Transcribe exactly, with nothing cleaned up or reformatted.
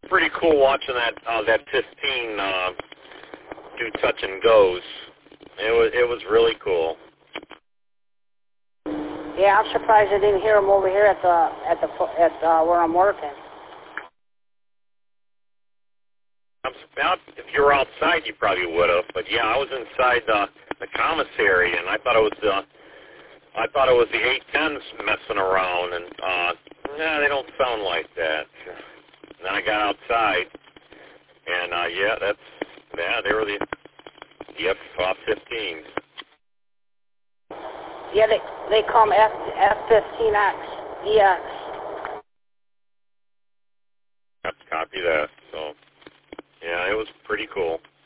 pretty cool watching that uh, that fifteen uh, do touch and goes. It was it was really cool. Yeah, I'm surprised I didn't hear him over here at the at the at uh, where I'm working. I'm, if you were outside, you probably would have. But yeah, I was inside the the commissary, and I thought it was the I thought it was the eight tens messing around, and uh, nah, they don't sound like that. And then I got outside, and uh, yeah, that's yeah, they were the the F fifteens. Yeah, they they come F F fifteen X E X. Have to copy that. So yeah, it was pretty cool.